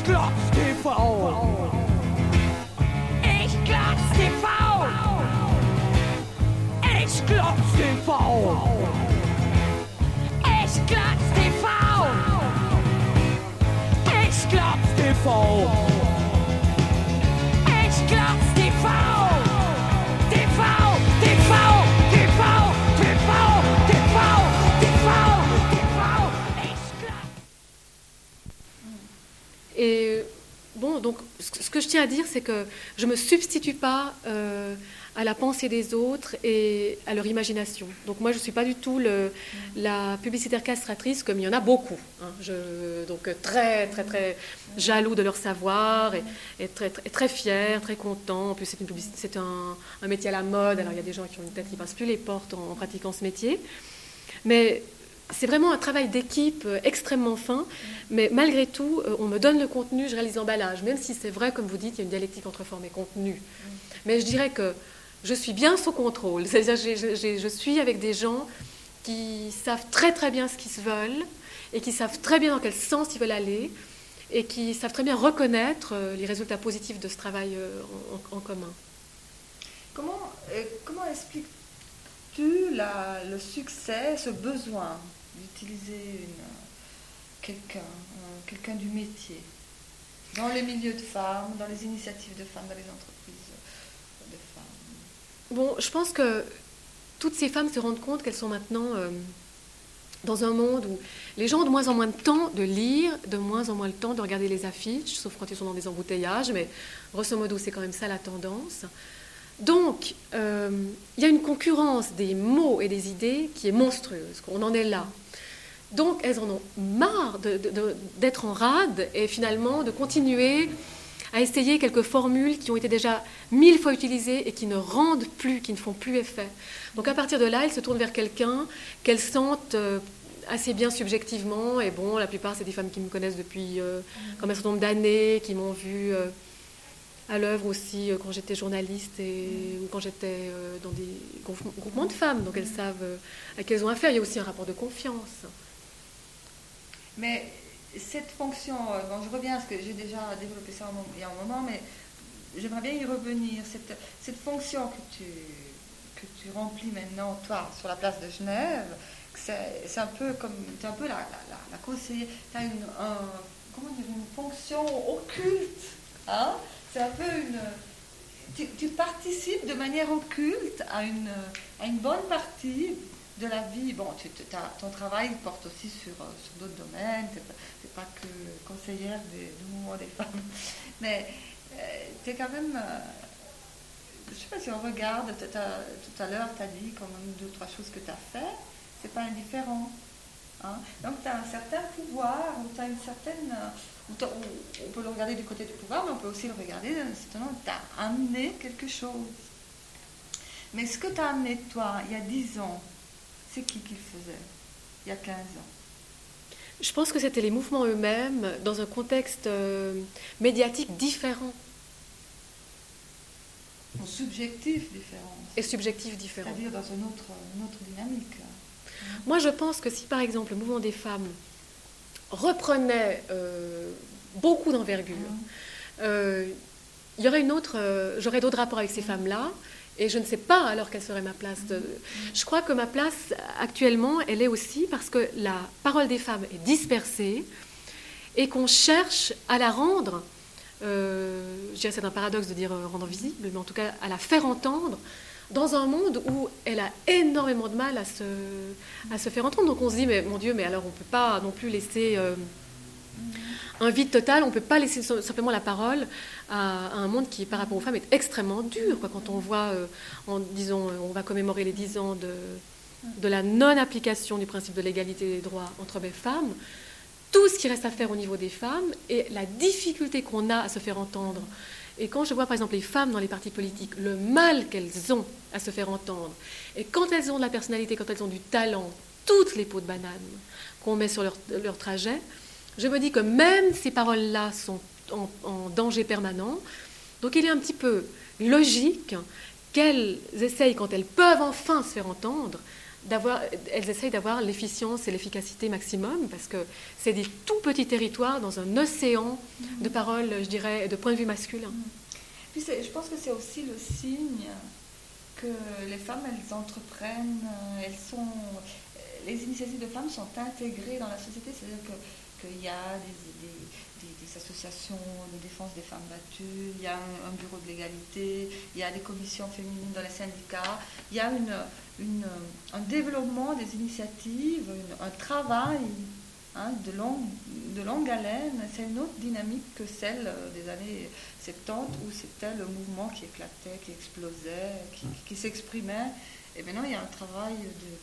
Eksklops TV. Eksklops TV. Eksklops TV. Eksklops TV. Eksklops TV. Eksklops TV. TV. TV. TV. TV. TV. TV. Eksklops. Et bon, donc, ce que je tiens à dire, c'est que je ne me substitue pas à la pensée des autres et à leur imagination. Donc moi, je ne suis pas du tout la publicitaire castratrice, comme il y en a beaucoup. Hein. Donc très, très, très jaloux de leur savoir et très, très, très fiers, très contents. En plus, c'est un métier à la mode. Alors, il y a des gens qui ont une tête qui ne passent plus les portes en pratiquant ce métier. Mais c'est vraiment un travail d'équipe extrêmement fin, mais malgré tout, on me donne le contenu, je réalise l'emballage, même si c'est vrai, comme vous dites, il y a une dialectique entre forme et contenu. Mais je dirais que je suis bien sous contrôle, c'est-à-dire je suis avec des gens qui savent très très bien ce qu'ils veulent et qui savent très bien dans quel sens ils veulent aller et qui savent très bien reconnaître les résultats positifs de ce travail en commun. Comment expliques-tu le succès, ce besoin d'utiliser quelqu'un du métier dans les milieux de femmes, dans les initiatives de femmes, dans les entreprises de femmes? Bon, je pense que toutes ces femmes se rendent compte qu'elles sont maintenant dans un monde où les gens ont de moins en moins de temps de lire, de moins en moins le temps de regarder les affiches, sauf quand ils sont dans des embouteillages, mais grosso modo, c'est quand même ça la tendance. Donc, il y a une concurrence des mots et des idées qui est monstrueuse. On en est là. Donc, elles en ont marre d'être en rade et finalement de continuer à essayer quelques formules qui ont été déjà 1000 fois utilisées et qui ne rendent plus, qui ne font plus effet. Donc, à partir de là, elles se tournent vers quelqu'un qu'elles sentent assez bien subjectivement. Et bon, la plupart, c'est des femmes qui me connaissent depuis quand même un certain nombre d'années, qui m'ont vue à l'œuvre aussi quand j'étais journaliste ou quand j'étais dans des groupements de femmes. Donc, elles savent à qui elles ont affaire. Il y a aussi un rapport de confiance. Mais cette fonction, bon, je reviens à ce que j'ai déjà développé ça il y a un moment, mais j'aimerais bien y revenir. Cette fonction que tu remplis maintenant, toi, sur la place de Genève, c'est un peu comme, tu es un peu la conseillère, tu as une fonction occulte, hein? C'est un peu tu participes de manière occulte à une bonne partie de la vie. Bon, ton travail porte aussi sur d'autres domaines, c'est pas que conseillère du mouvement des femmes, mais tu es quand même, je sais pas si on regarde, tout à l'heure tu as dit quand même 2 ou 3 choses que tu as fait, c'est pas indifférent. Hein? Donc tu as un certain pouvoir, ou tu as une certaine, on peut le regarder du côté du pouvoir, mais on peut aussi le regarder, certainement, tu as amené quelque chose. Mais ce que tu as amené toi, il y a 10 ans, c'est qui le faisait, il y a 15 ans? Je pense que c'était les mouvements eux-mêmes dans un contexte médiatique différent. Subjectif différent. Et subjectif différent. C'est-à-dire dans une autre dynamique. Moi, je pense que si, par exemple, le mouvement des femmes reprenait beaucoup d'envergure, il y aurait j'aurais d'autres rapports avec ces femmes-là, et je ne sais pas alors quelle serait ma place. Je crois que ma place, actuellement, elle est aussi parce que la parole des femmes est dispersée et qu'on cherche à la rendre, je dirais c'est un paradoxe de dire rendre visible, mais en tout cas à la faire entendre, dans un monde où elle a énormément de mal à se faire entendre. Donc on se dit, mais mon Dieu, mais alors on ne peut pas non plus laisser un vide total, on ne peut pas laisser simplement la parole à un monde qui, par rapport aux femmes, est extrêmement dur. Quoi. Quand on voit, disons, on va commémorer les 10 ans de la non-application du principe de l'égalité des droits entre hommes et femmes, tout ce qui reste à faire au niveau des femmes et la difficulté qu'on a à se faire entendre. Et quand je vois, par exemple, les femmes dans les partis politiques, le mal qu'elles ont à se faire entendre, et quand elles ont de la personnalité, quand elles ont du talent, toutes les peaux de banane qu'on met sur leur trajet, je me dis que même ces paroles-là sont en danger permanent. Donc il est un petit peu logique qu'elles essayent, quand elles peuvent enfin se faire entendre, elles essayent d'avoir l'efficience et l'efficacité maximum, parce que c'est des tout petits territoires dans un océan de paroles, je dirais, de point de vue masculin. Puis je pense que c'est aussi le signe que les femmes, elles entreprennent, les initiatives de femmes sont intégrées dans la société, c'est-à-dire qu'il y a des associations de défense des femmes battues, il y a un bureau de l'égalité, il y a des commissions féminines dans les syndicats, il y a un développement des initiatives, un travail de longue haleine. C'est une autre dynamique que celle des années 70 où c'était le mouvement qui éclatait, qui explosait, qui s'exprimait. Et maintenant, il y a un travail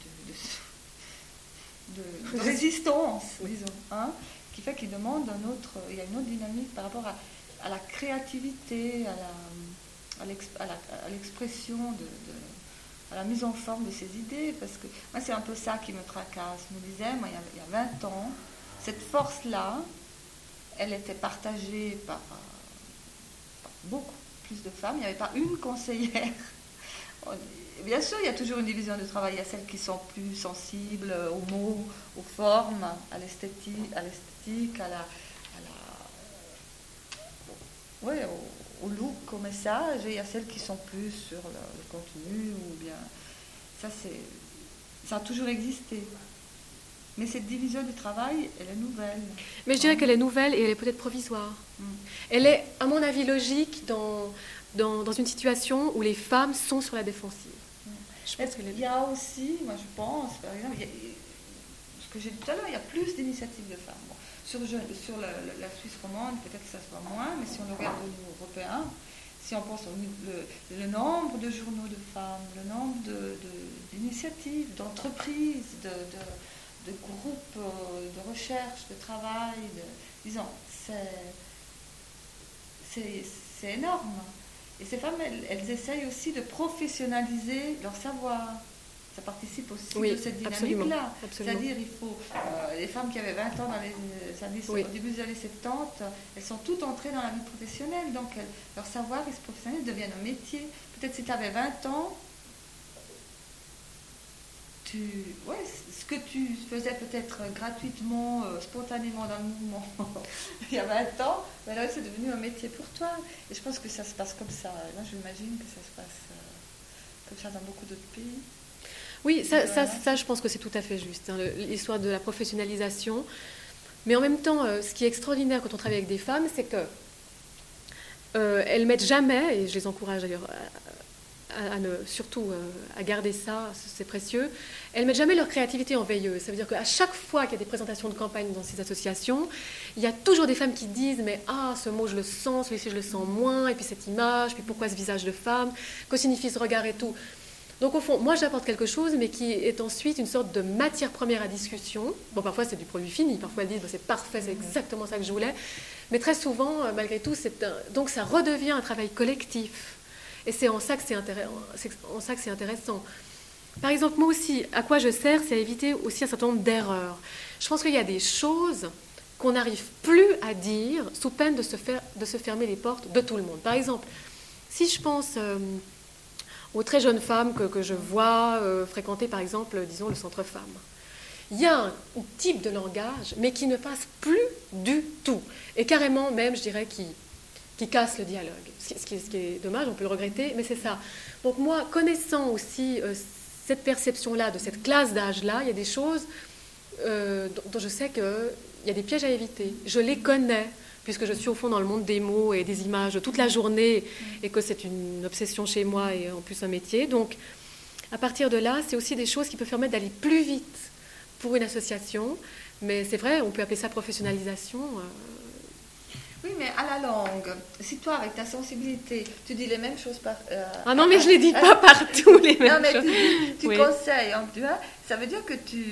de résistance, disons, qui fait qu'il demande il y a une autre dynamique par rapport à la créativité, à l'expression, à la mise en forme de ses idées, parce que moi c'est un peu ça qui me tracasse. Je me disais, moi il y a 20 ans, cette force-là, elle était partagée par beaucoup plus de femmes, il n'y avait pas une conseillère. Bien sûr, il y a toujours une division du travail. Il y a celles qui sont plus sensibles aux mots, aux formes, à l'esthétique, au look, au message. Et il y a celles qui sont plus sur le contenu, ou bien ça a toujours existé. Mais cette division du travail, elle est nouvelle. Mais je dirais qu'elle est nouvelle et elle est peut-être provisoire. Elle est, à mon avis, logique dans une situation où les femmes sont sur la défensive. Il y a aussi, moi je pense, par exemple, ce que j'ai dit tout à l'heure, il y a plus d'initiatives de femmes. Bon, sur la Suisse romande, peut-être que ça se voit moins, mais si on le regarde au niveau européen, si on pense le nombre de journaux de femmes, le nombre d'initiatives, d'entreprises, de groupes de recherche, de travail, disons, c'est énorme. Et ces femmes, elles essayent aussi de professionnaliser leur savoir. Ça participe aussi de cette dynamique-là. C'est-à-dire, il faut... les femmes qui avaient 20 ans au début des années 70, elles sont toutes entrées dans la vie professionnelle. Donc, leur savoir professionnel devient un métier. Peut-être si tu avais 20 ans, ce que tu faisais peut-être gratuitement, spontanément dans le mouvement il y a 20 ans, ben là c'est devenu un métier pour toi. Et je pense que ça se passe comme ça. Là, j'imagine que ça se passe comme ça dans beaucoup d'autres pays. Oui, ça, je pense que c'est tout à fait juste, l'histoire de la professionnalisation. Mais en même temps, ce qui est extraordinaire quand on travaille avec des femmes, c'est que elles mettent jamais, et je les encourage d'ailleurs surtout à garder ça, c'est précieux, elles ne mettent jamais leur créativité en veilleuse. Ça veut dire qu'à chaque fois qu'il y a des présentations de campagne dans ces associations, il y a toujours des femmes qui disent « mais ce mot je le sens, celui-ci je le sens moins, et puis cette image, puis pourquoi ce visage de femme, que signifie ce regard et tout ». Donc au fond, moi j'apporte quelque chose, mais qui est ensuite une sorte de matière première à discussion. Bon, parfois c'est du produit fini, parfois elles disent c'est parfait, c'est exactement ça que je voulais. Mais très souvent, malgré tout, donc ça redevient un travail collectif. Et c'est en ça que c'est intéressant. Par exemple, moi aussi, à quoi je sers, c'est à éviter aussi un certain nombre d'erreurs. Je pense qu'il y a des choses qu'on n'arrive plus à dire sous peine de se fermer les portes de tout le monde. Par exemple, si je pense aux très jeunes femmes que je vois fréquenter, par exemple, disons, le centre femmes, il y a un type de langage, mais qui ne passe plus du tout. Et carrément, même, je dirais, qui casse le dialogue. Ce qui est dommage, on peut le regretter, mais c'est ça. Donc moi, connaissant aussi cette perception-là, de cette classe d'âge-là, il y a des choses dont je sais qu'il y a des pièges à éviter. Je les connais, puisque je suis au fond dans le monde des mots et des images toute la journée, et que c'est une obsession chez moi et en plus un métier. Donc, à partir de là, c'est aussi des choses qui peuvent permettre d'aller plus vite pour une association. Mais c'est vrai, on peut appeler ça professionnalisation. Oui, mais à la langue, si toi, avec ta sensibilité, tu dis les mêmes choses ah non, mais je ne les dis pas partout, les mêmes choses. Non, mais tu conseilles, tu vois, ça veut dire que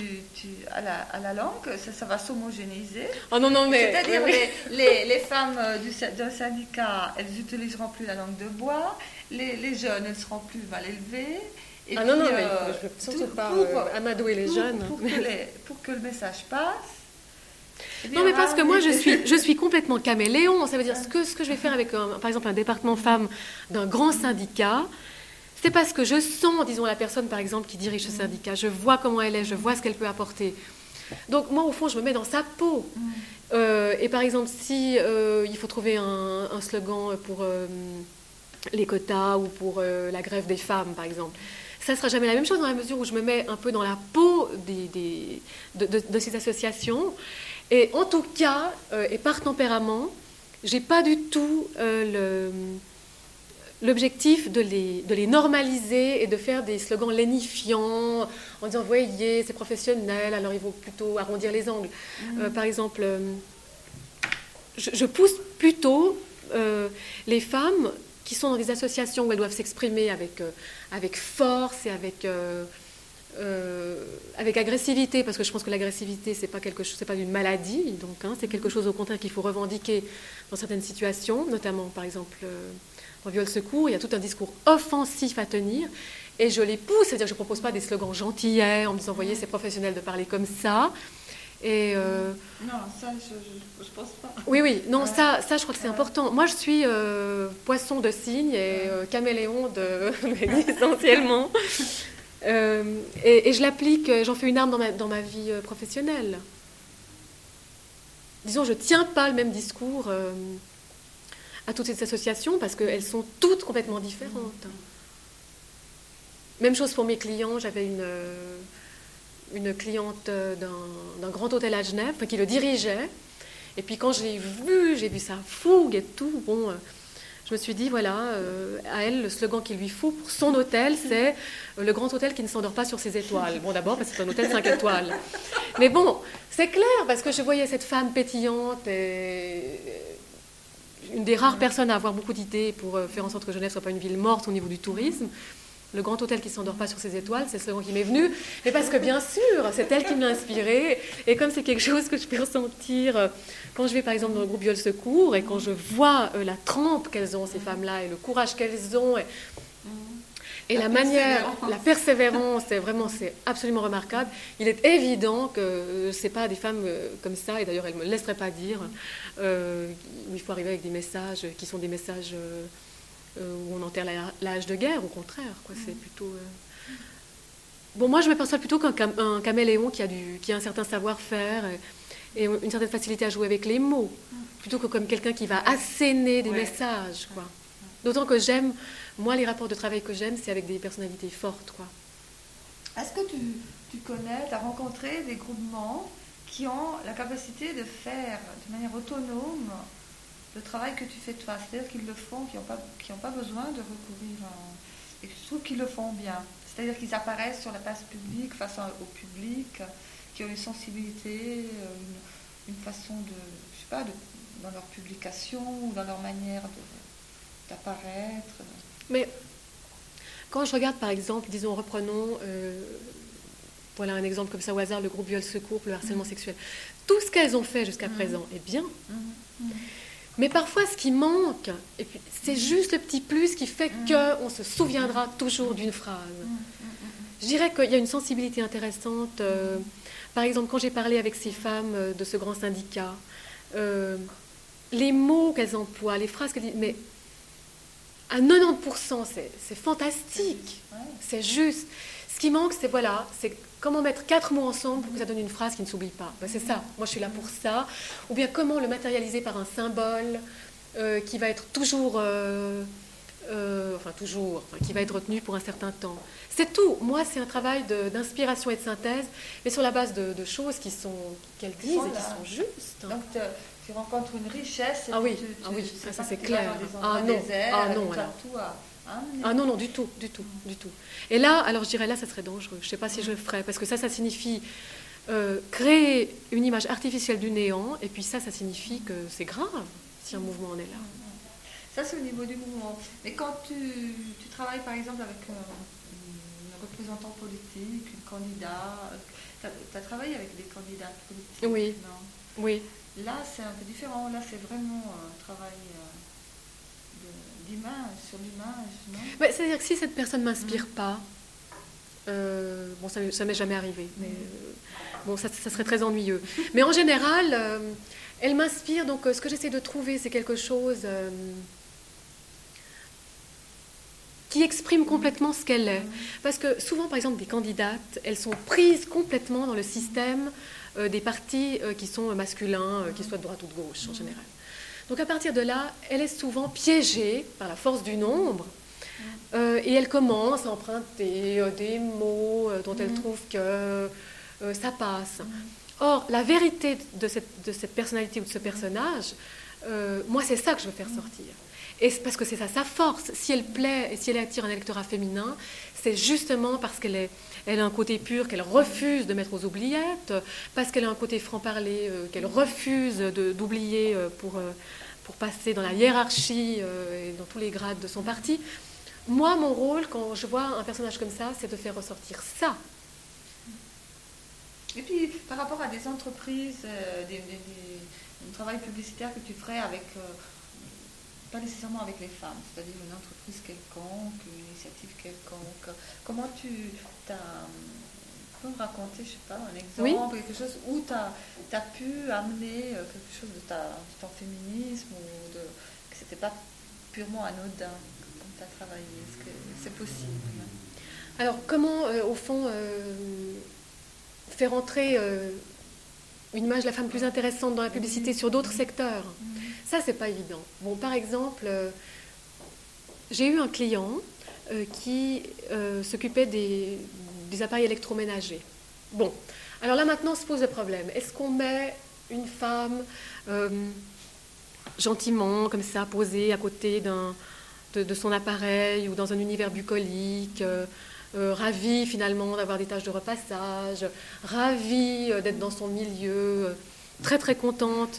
à la langue, ça va s'homogénéiser. Oh non, mais... C'est-à-dire, les femmes d'un syndicat, elles n'utiliseront plus la langue de bois, les jeunes, elles seront plus mal élevées. Et non, mais je ne veux surtout pas amadouer les jeunes. Pour que le message passe. Non, mais parce que moi, je suis complètement caméléon. Ça veut dire ce que je vais faire avec, par exemple, un département femmes d'un grand syndicat, c'est parce que je sens, disons, la personne, par exemple, qui dirige ce syndicat. Je vois comment elle est, je vois ce qu'elle peut apporter. Donc, moi, au fond, je me mets dans sa peau. Et par exemple, si il faut trouver un slogan pour les quotas ou pour la grève des femmes, par exemple, ça ne sera jamais la même chose dans la mesure où je me mets un peu dans la peau de ces associations. Et en tout cas, et par tempérament, je n'ai pas du tout l'objectif de les normaliser et de faire des slogans lénifiants en disant, voyez, c'est professionnel, alors il vaut plutôt arrondir les angles. Par exemple, je pousse plutôt les femmes qui sont dans des associations où elles doivent s'exprimer avec force et avec agressivité, parce que je pense que l'agressivité, c'est pas une maladie, donc c'est quelque chose au contraire qu'il faut revendiquer dans certaines situations, notamment par exemple en viol secours, il y a tout un discours offensif à tenir, et je les pousse, c'est-à-dire que je ne propose pas des slogans gentillets en me disant, voyez, c'est professionnel de parler comme ça. Et non, ça, je pense pas. Oui, non, ça, je crois que c'est important. Moi, je suis poisson de cygne et caméléon essentiellement. Et je l'applique, j'en fais une arme dans ma vie professionnelle. Disons, je ne tiens pas le même discours à toutes ces associations parce qu'elles sont toutes complètement différentes. Même chose pour mes clients. J'avais une cliente d'un grand hôtel à Genève qui le dirigeait. Et puis quand j'ai vu sa fougue et tout, bon, je me suis dit, voilà, à elle, le slogan qu'il lui faut pour son hôtel, c'est le grand hôtel qui ne s'endort pas sur ses étoiles. Bon, d'abord, parce que c'est un hôtel 5 étoiles. Mais bon, c'est clair, parce que je voyais cette femme pétillante et une des rares personnes à avoir beaucoup d'idées pour faire en sorte que Genève ne soit pas une ville morte au niveau du tourisme. Le grand hôtel qui ne s'endort pas sur ses étoiles, c'est le slogan qui m'est venu. Mais parce que, bien sûr, c'est elle qui me l'a inspiré. Et comme c'est quelque chose que je peux ressentir quand je vais, par exemple, dans le groupe Viol Secours et quand je vois la trempe qu'elles ont, ces femmes-là, et le courage qu'elles ont, et la manière, la persévérance, c'est absolument remarquable. Il est évident que ce n'est pas des femmes comme ça, et d'ailleurs, elles ne me laisseraient pas dire, où il faut arriver avec des messages qui sont des messages... où on enterre l'âge de guerre, au contraire. Quoi. C'est plutôt... Bon, moi, je me perçois plutôt qu'un caméléon qui a un certain savoir-faire et une certaine facilité à jouer avec les mots, plutôt que comme quelqu'un qui va asséner des messages. Quoi. D'autant que j'aime, moi, les rapports de travail que j'aime, c'est avec des personnalités fortes. Quoi. Est-ce que tu connais, tu as rencontré des groupements qui ont la capacité de faire de manière autonome le travail que tu fais toi, c'est-à-dire qu'ils le font, qui n'ont pas besoin de recourir et je trouve qu'ils le font bien. C'est-à-dire qu'ils apparaissent sur la place publique, face au public, qui ont une sensibilité, une façon de, je sais pas, dans leur publication ou dans leur manière d'apparaître. Mais quand je regarde, par exemple, disons, reprenons, voilà un exemple comme ça au hasard, le groupe Viol Secours, le harcèlement sexuel. Tout ce qu'elles ont fait jusqu'à présent est bien. Mais parfois, ce qui manque, et puis c'est juste le petit plus qui fait qu'on se souviendra toujours d'une phrase. Je dirais qu'il y a une sensibilité intéressante. Par exemple, quand j'ai parlé avec ces femmes de ce grand syndicat, les mots qu'elles emploient, les phrases qu'elles disent, mais à 90%, c'est fantastique. C'est juste. Ce qui manque, c'est comment mettre 4 mots ensemble pour que ça donne une phrase qui ne s'oublie pas. C'est ça, moi je suis là pour ça. Ou bien comment le matérialiser par un symbole qui va être toujours, qui va être retenu pour un certain temps. C'est tout. Moi, c'est un travail d'inspiration et de synthèse, mais sur la base de choses qu'elles disent et qui sont justes. Donc tu rencontres une richesse. Et oui, ça c'est clair. Non, du tout. Et là, alors je dirais là, ça serait dangereux. Je ne sais pas si je le ferais, parce que ça signifie créer une image artificielle du néant, et puis ça signifie que c'est grave si un mouvement en est là. Ça, c'est au niveau du mouvement. Mais quand tu travailles, par exemple, avec un représentant politique, une candidate, tu as travaillé avec des candidats politiques, oui. Non? Oui. Là, c'est un peu différent. Là, c'est vraiment un travail... d'image, sur l'image, non? C'est-à-dire que si cette personne ne m'inspire pas, bon, ça ne m'est jamais arrivé, mais bon, ça serait très ennuyeux. Mais en général, elle m'inspire, donc ce que j'essaie de trouver, c'est quelque chose qui exprime complètement ce qu'elle est. Parce que souvent, par exemple, des candidates, elles sont prises complètement dans le système des partis qui sont masculins, qui soient de droite ou de gauche en général. Donc à partir de là, elle est souvent piégée par la force du nombre et elle commence à emprunter des mots dont elle trouve que ça passe. Or, la vérité de cette personnalité ou de ce personnage, moi c'est ça que je veux faire sortir. Et parce que c'est ça sa force. Si elle plaît et si elle attire un électorat féminin, c'est justement parce qu'elle a un côté pur qu'elle refuse de mettre aux oubliettes, parce qu'elle a un côté franc-parler qu'elle refuse d'oublier pour passer dans la hiérarchie et dans tous les grades de son parti. Moi, mon rôle, quand je vois un personnage comme ça, c'est de faire ressortir ça. Et puis, par rapport à des entreprises, un travail publicitaire que tu ferais avec... pas nécessairement avec les femmes, c'est-à-dire une entreprise quelconque, une initiative quelconque. Comment tu peux me raconter, je sais pas, un exemple, quelque chose où tu as pu amener quelque chose de ton féminisme ou que c'était pas purement anodin comme tu as travaillé. Est-ce que c'est possible? Alors, comment, au fond, faire entrer une image de la femme plus intéressante dans la publicité sur d'autres secteurs? Ça, c'est pas évident. Bon, par exemple, j'ai eu un client qui s'occupait des appareils électroménagers. Bon, alors là maintenant se pose le problème. Est-ce qu'on met une femme gentiment, comme ça, posée à côté de son appareil ou dans un univers bucolique, ravie finalement d'avoir des tâches de repassage, ravie d'être dans son milieu, très très contente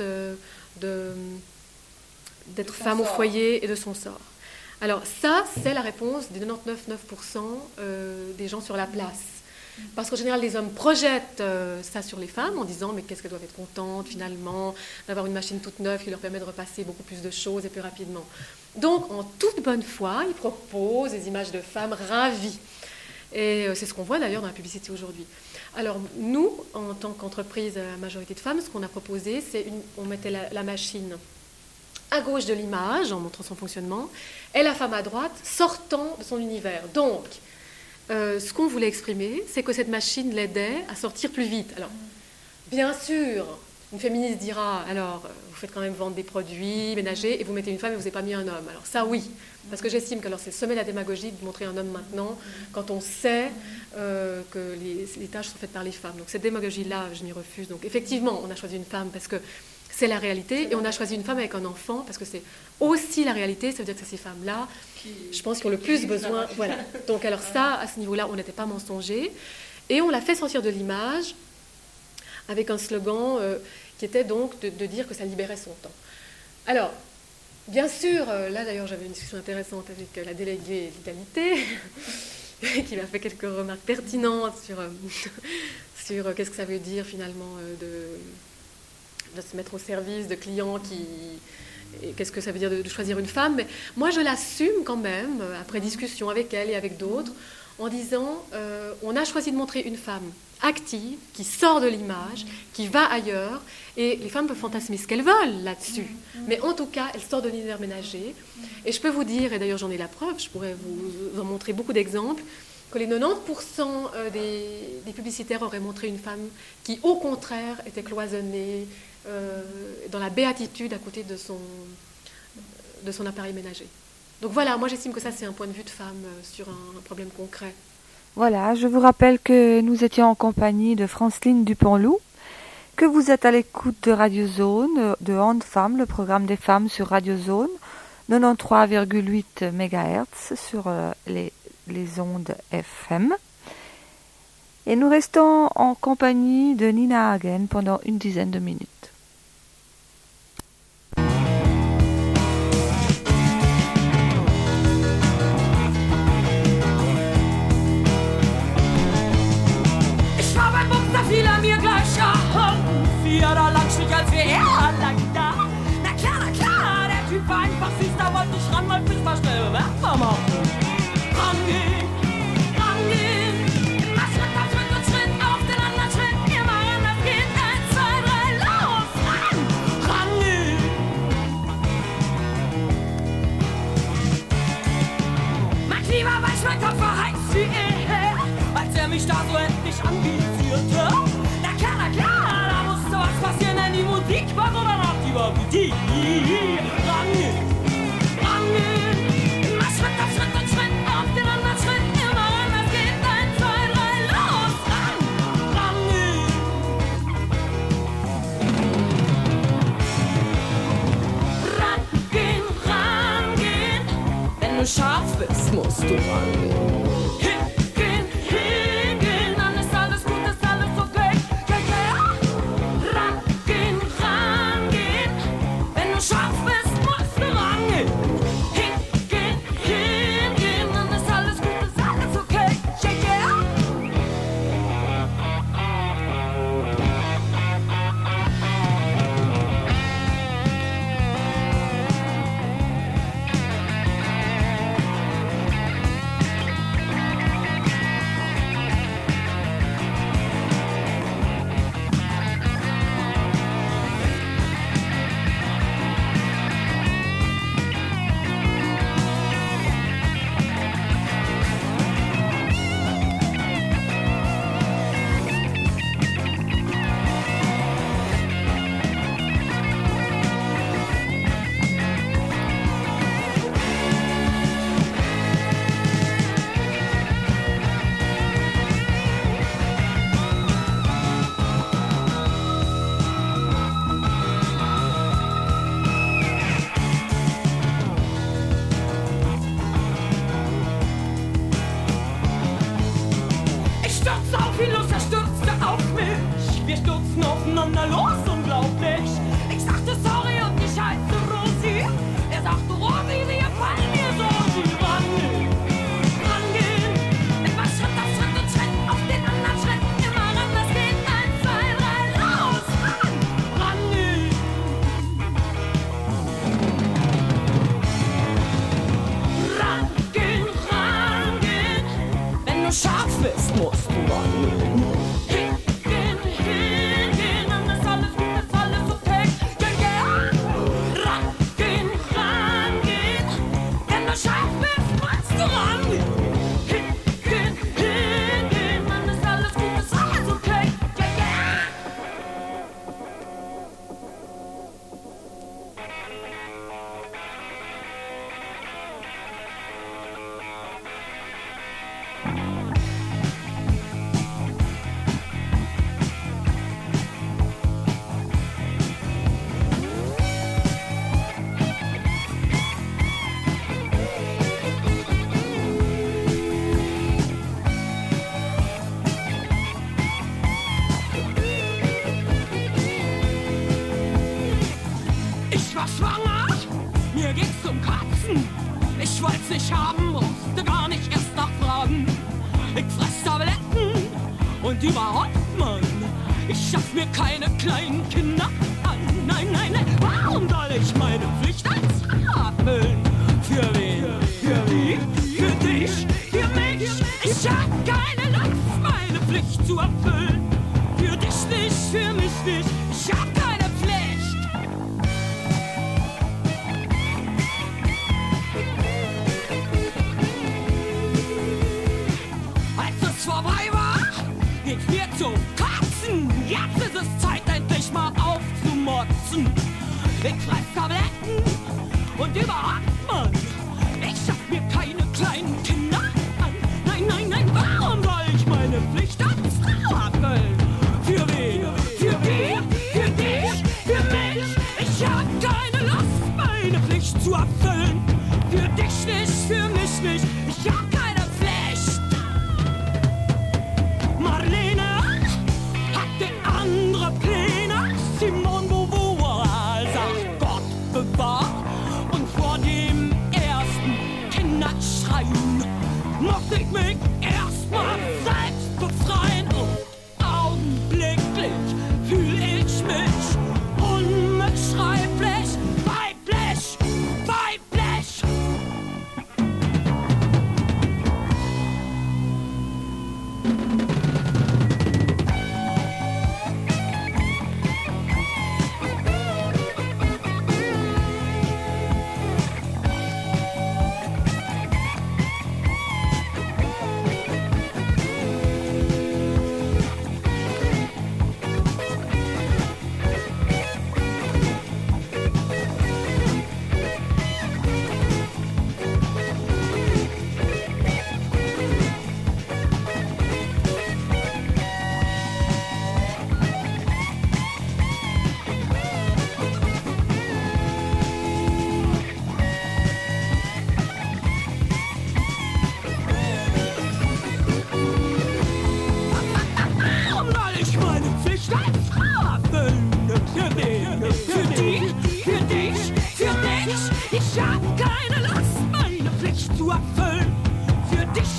d'être femme au foyer et de son sort. Alors ça, c'est la réponse des 99,9% des gens sur la place. Parce qu'en général, les hommes projettent ça sur les femmes en disant « mais qu'est-ce qu'elles doivent être contentes finalement d'avoir une machine toute neuve qui leur permet de repasser beaucoup plus de choses et plus rapidement ». Donc, en toute bonne foi, ils proposent des images de femmes ravies. Et c'est ce qu'on voit d'ailleurs dans la publicité aujourd'hui. Alors nous, en tant qu'entreprise à majorité de femmes, ce qu'on a proposé, c'est on mettait la machine à gauche de l'image, en montrant son fonctionnement, et la femme à droite, sortant de son univers. Donc, ce qu'on voulait exprimer, c'est que cette machine l'aidait à sortir plus vite. Alors, bien sûr, une féministe dira, alors, vous faites quand même vendre des produits ménagers, et vous mettez une femme et vous n'avez pas mis un homme. Alors ça, oui, parce que j'estime que c'est semer la démagogie de montrer un homme maintenant, quand on sait que les tâches sont faites par les femmes. Donc cette démagogie-là, je m'y refuse. Donc effectivement, on a choisi une femme parce que c'est la réalité, et on a choisi une femme avec un enfant parce que c'est aussi la réalité. Ça veut dire que c'est ces femmes-là, je pense, qui ont le plus besoin. Voilà. Donc alors ça, à ce niveau-là, on n'était pas mensonger, et on l'a fait sortir de l'image avec un slogan qui était donc de dire que ça libérait son temps. Alors, bien sûr, là d'ailleurs j'avais une discussion intéressante avec la déléguée d'égalité qui m'a fait quelques remarques pertinentes sur qu'est-ce que ça veut dire finalement de se mettre au service de clients et qu'est-ce que ça veut dire de choisir une femme. Mais moi je l'assume quand même, après discussion avec elle et avec d'autres, en disant on a choisi de montrer une femme active, qui sort de l'image, qui va ailleurs, et les femmes peuvent fantasmer ce qu'elles veulent là-dessus, mais en tout cas, elles sortent de l'univers ménager, et je peux vous dire, et d'ailleurs j'en ai la preuve, je pourrais vous en montrer beaucoup d'exemples, que les 90% des publicitaires auraient montré une femme qui, au contraire, était cloisonnée, dans la béatitude à côté de son appareil ménager. Donc voilà, moi j'estime que ça c'est un point de vue de femme sur un problème concret. Voilà, je vous rappelle que nous étions en compagnie de Franceline Dupont-Loup, que vous êtes à l'écoute de Radio Zone, de Ondes Femmes, le programme des femmes sur Radio Zone, 93,8 MHz sur les ondes FM. Et nous restons en compagnie de Nina Hagen pendant une dizaine de minutes. Fiel mir gleich an, vierer Landstrich als wir lang da. Na klar, der Typ war einfach süß, da wollte ich ran, mal bis mal schnell Werfer machen. Rangehen, immer Schritt auf Schritt und Schritt auf den anderen Schritt, immer ran, das geht, 1, 2, 3, los, rangehen. Mein Klima tapfer heiß wie er, als mich da so endlich anvisierte. Na klar, da musste was passieren, denn die Musik war so danach die war wie die. Rangehen, immer Schritt auf Schritt und Schritt auf den anderen Schritt, immer ran, das geht 1, 2, 3, los, rangehen. Rangehen, wenn du scharf bist, musst du rangehen.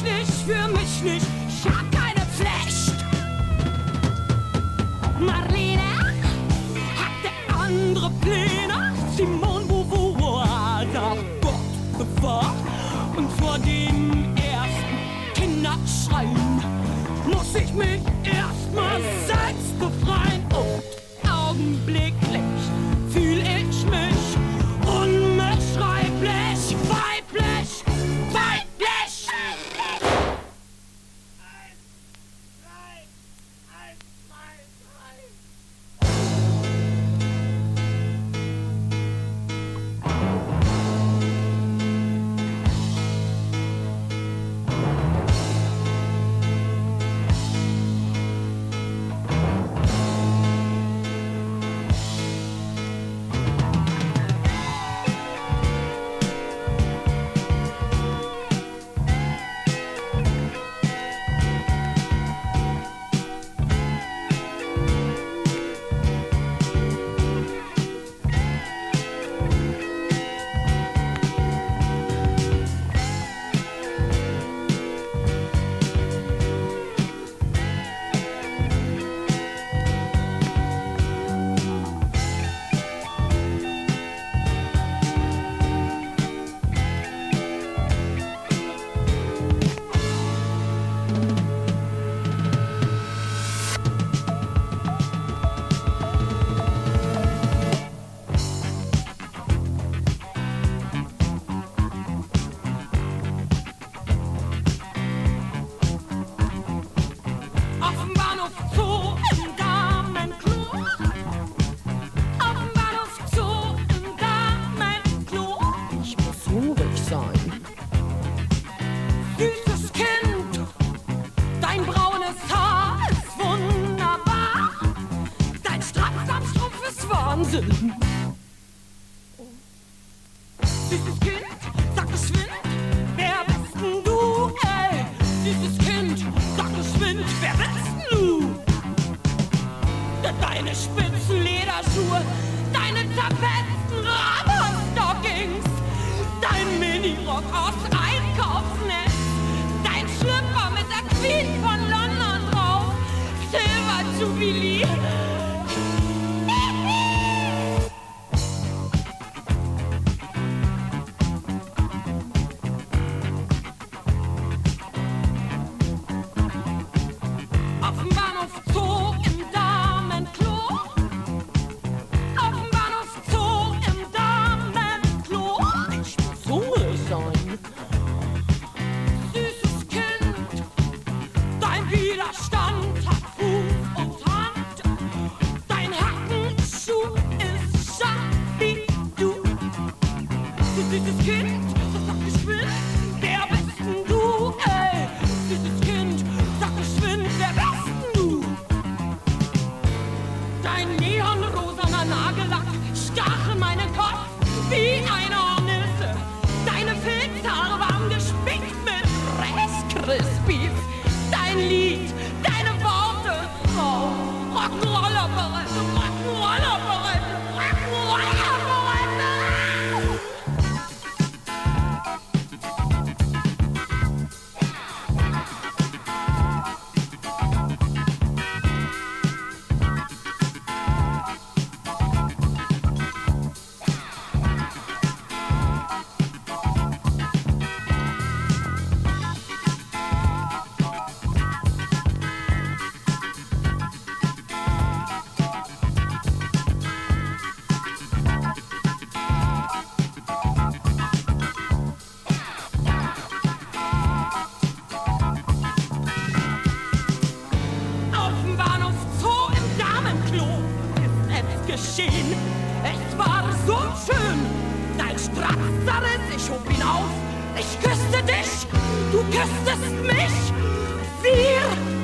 dich für mich nicht, ich hab keine Pflicht. Marlene hatte andere Pläne, Simone Beauvoir sah Gott bevor. Und vor dem ersten Kinderschreien muss ich mich erstmal selbst befreien. Und augenblicklich fühl ich mich unbeschreiblich weiblich, weiblich. 1, 3, 1, 2, 3. Süßes Kind, sag geschwind, wer bist denn du, ey? Süßes Kind, sag geschwind, wer bist denn du? Deine spitzen Lederschuhe, deine zerfetzten Rubberstockings, dein Minirock aus Einkaufsnetz, dein Schlüpper mit der Queen von London drauf, Silber Jubilee. Es war so schön, dein Strapz zerriss, ich hob ihn auf, ich küsste dich, du küsstest mich, wir